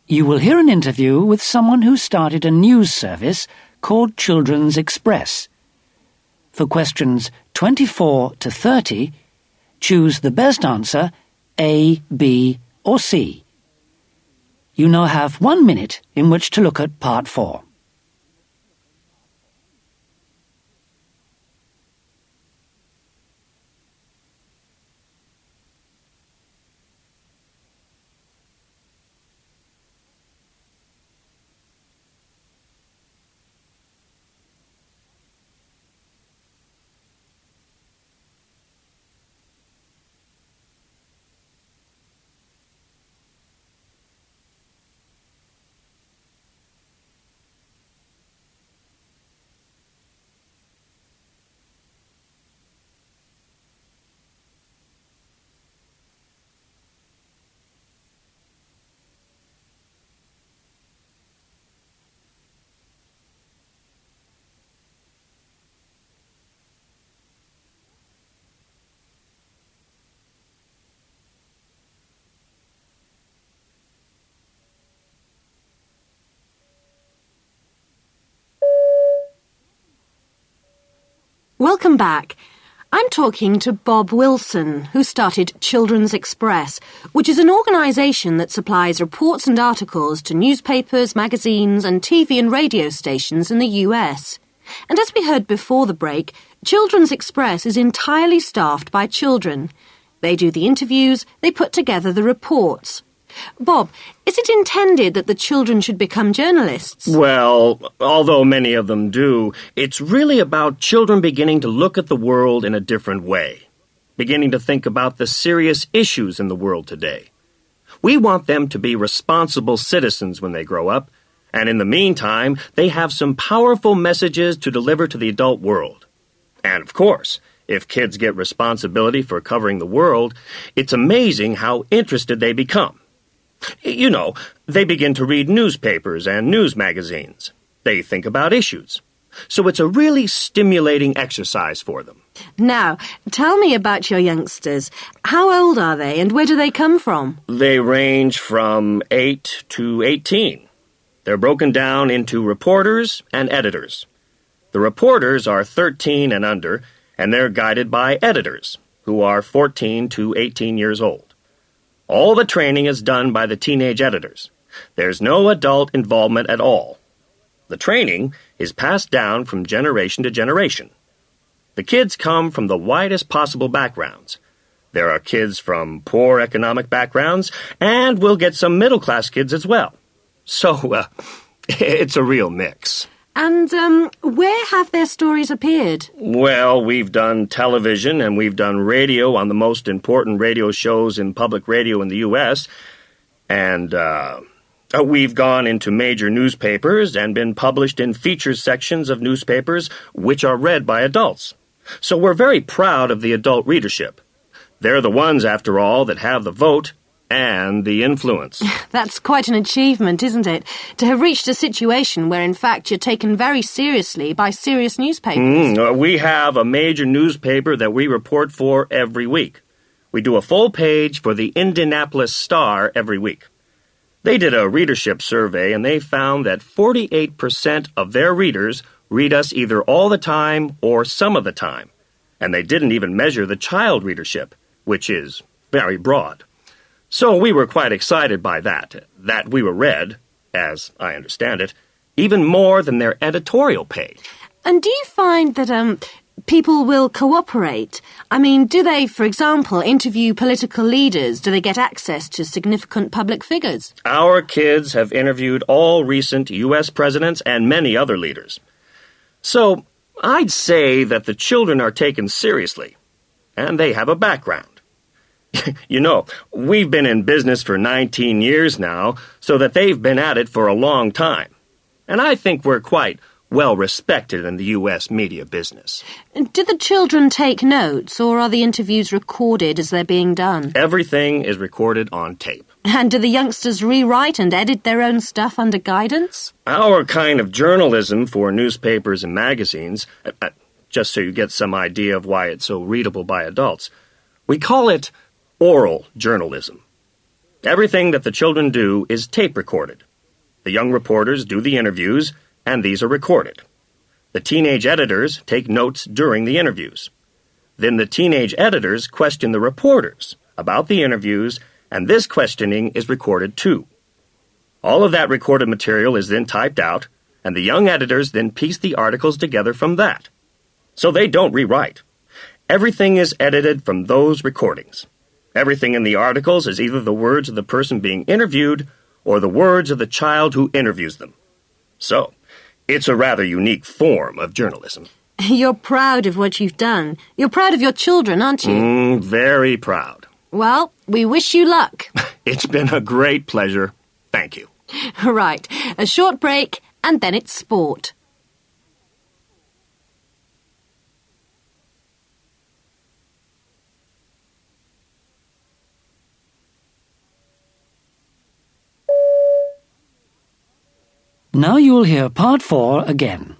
You will hear an interview with someone who started a news service called Children's Express. For questions 24 to 30, choose the best answer, A, B, or C. You now have 1 minute in which to look at Part 4. Welcome back. I'm talking to Bob Wilson, who started Children's Express, which is an organisation that supplies reports and articles to newspapers, magazines and TV and radio stations in the US. And as we heard before the break, Children's Express is entirely staffed by children. They do the interviews, they put together the reports. Bob, is it intended that the children should become journalists? Well, although many of them do, it's really about children beginning to look at the world in a different way, beginning to think about the serious issues in the world today. We want them to be responsible citizens when they grow up, and in the meantime, they have some powerful messages to deliver to the adult world. And of course, if kids get responsibility for covering the world, it's amazing how interested they become. You know, they begin to read newspapers and news magazines. They think about issues. So it's a really stimulating exercise for them. Now, tell me about your youngsters. How old are they and where do they come from? They range from 8 to 18. They're broken down into reporters and editors. The reporters are 13 and under, and they're guided by editors, who are 14 to 18 years old. All the training is done by the teenage editors. There's no adult involvement at all. The training is passed down from generation to generation. The kids come from the widest possible backgrounds. There are kids from poor economic backgrounds, and we'll get some middle-class kids as well. So, it's a real mix. And, where have their stories appeared? Well, we've done television and we've done radio on the most important radio shows in public radio in the U.S., and, we've gone into major newspapers and been published in feature sections of newspapers which are read by adults. So we're very proud of the adult readership. They're the ones, after all, that have the vote and the influence. That's quite an achievement, isn't it? To have reached a situation where, in fact, you're taken very seriously by serious newspapers. We have a major newspaper that we report for every week. We do a full page for the Indianapolis Star every week. They did a readership survey, and they found that 48% of their readers read us either all the time or some of the time. And they didn't even measure the child readership, which is very broad. So we were quite excited by that we were read, as I understand it, even more than their editorial page. And do you find that, people will cooperate? I mean, do they, for example, interview political leaders? Do they get access to significant public figures? Our kids have interviewed all recent U.S. presidents and many other leaders. So I'd say that the children are taken seriously, and they have a background. You know, we've been in business for 19 years now, so that they've been at it for a long time. And I think we're quite well respected in the U.S. media business. Do the children take notes, or are the interviews recorded as they're being done? Everything is recorded on tape. And do the youngsters rewrite and edit their own stuff under guidance? Our kind of journalism for newspapers and magazines, just so you get some idea of why it's so readable by adults, we call it oral journalism. Everything that the children do is tape recorded. The young reporters do the interviews, and these are recorded. The teenage editors take notes during the interviews. Then the teenage editors question the reporters about the interviews, and this questioning is recorded too. All of that recorded material is then typed out, and the young editors then piece the articles together from that. So they don't rewrite. Everything is edited from those recordings. Everything in the articles is either the words of the person being interviewed or the words of the child who interviews them. So, it's a rather unique form of journalism. You're proud of what you've done. You're proud of your children, aren't you? Very proud. Well, we wish you luck. It's been a great pleasure. Thank you. Right, a short break, and then it's sport. Now you'll hear part 4 again.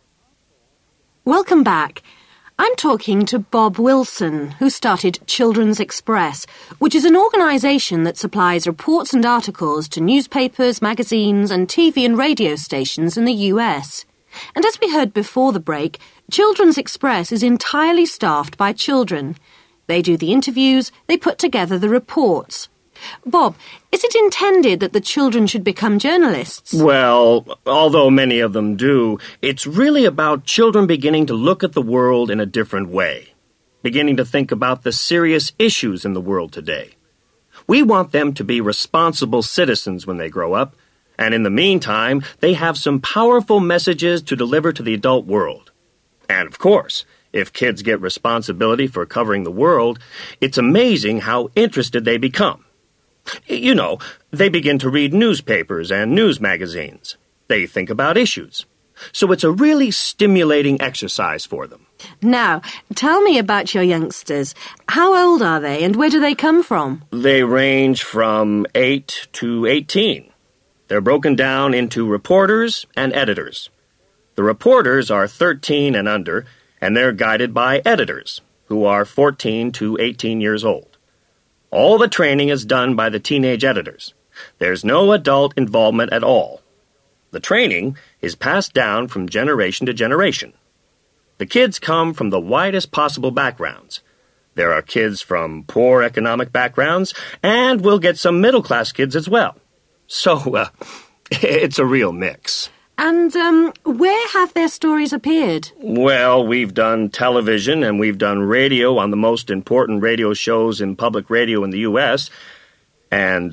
Welcome back. I'm talking to Bob Wilson, who started Children's Express, which is an organisation that supplies reports and articles to newspapers, magazines and TV and radio stations in the US. And as we heard before the break, Children's Express is entirely staffed by children. They do the interviews, they put together the reports. Bob, is it intended that the children should become journalists? Well, although many of them do, it's really about children beginning to look at the world in a different way, beginning to think about the serious issues in the world today. We want them to be responsible citizens when they grow up, and in the meantime, they have some powerful messages to deliver to the adult world. And of course, if kids get responsibility for covering the world, it's amazing how interested they become. You know, they begin to read newspapers and news magazines. They think about issues. So it's a really stimulating exercise for them. Now, tell me about your youngsters. How old are they and where do they come from? They range from 8 to 18. They're broken down into reporters and editors. The reporters are 13 and under, and they're guided by editors, who are 14 to 18 years old. All the training is done by the teenage editors. There's no adult involvement at all. The training is passed down from generation to generation. The kids come from the widest possible backgrounds. There are kids from poor economic backgrounds, and we'll get some middle-class kids as well. So, it's a real mix. And, where have their stories appeared? Well, we've done television and we've done radio on the most important radio shows in public radio in the U.S., and,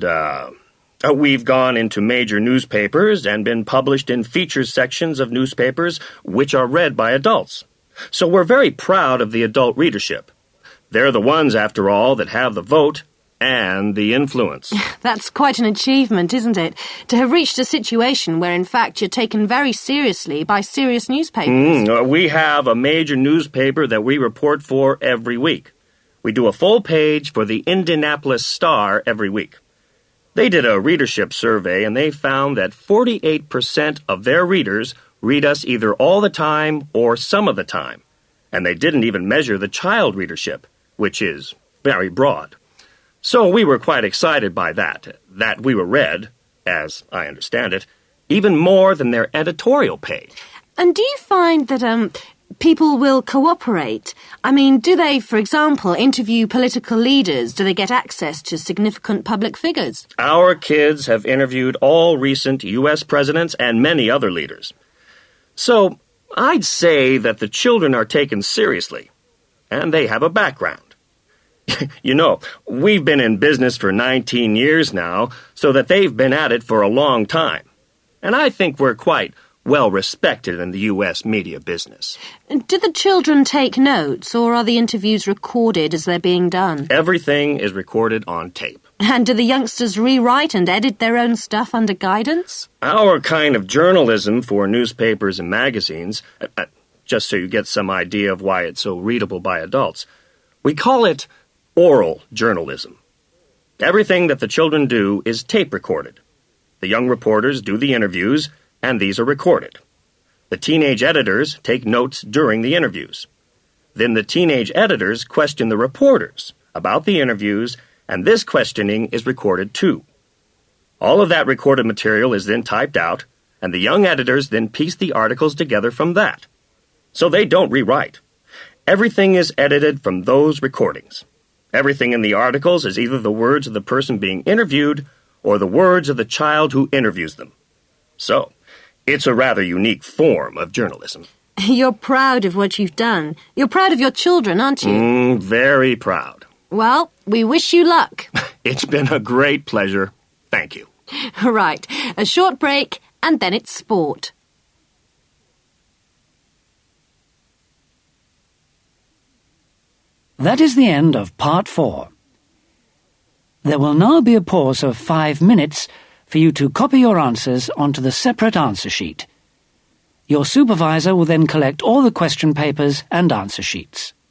we've gone into major newspapers and been published in feature sections of newspapers which are read by adults. So we're very proud of the adult readership. They're the ones, after all, that have the vote and the influence. That's quite an achievement, isn't it? To have reached a situation where, in fact, you're taken very seriously by serious newspapers. We have a major newspaper that we report for every week. We do a full page for the Indianapolis Star every week. They did a readership survey, and they found that 48% of their readers read us either all the time or some of the time. And they didn't even measure the child readership, which is very broad. So we were quite excited by that we were read, as I understand it, even more than their editorial page. And do you find that, people will cooperate? I mean, do they, for example, interview political leaders? Do they get access to significant public figures? Our kids have interviewed all recent U.S. presidents and many other leaders. So I'd say that the children are taken seriously, and they have a background. You know, we've been in business for 19 years now, so that they've been at it for a long time. And I think we're quite well respected in the U.S. media business. Do the children take notes, or are the interviews recorded as they're being done? Everything is recorded on tape. And do the youngsters rewrite and edit their own stuff under guidance? Our kind of journalism for newspapers and magazines, just so you get some idea of why it's so readable by adults, we call it oral journalism. Everything that the children do is tape recorded. The young reporters do the interviews, and these are recorded. The teenage editors take notes during the interviews. Then the teenage editors question the reporters about the interviews, and this questioning is recorded too. All of that recorded material is then typed out, and the young editors then piece the articles together from that. So they don't rewrite. Everything is edited from those recordings. Everything in the articles is either the words of the person being interviewed or the words of the child who interviews them. So, it's a rather unique form of journalism. You're proud of what you've done. You're proud of your children, aren't you? Very proud. Well, we wish you luck. It's been a great pleasure. Thank you. Right, a short break, and then it's sport. That is the end of Part 4. There will now be a pause of 5 minutes for you to copy your answers onto the separate answer sheet. Your supervisor will then collect all the question papers and answer sheets.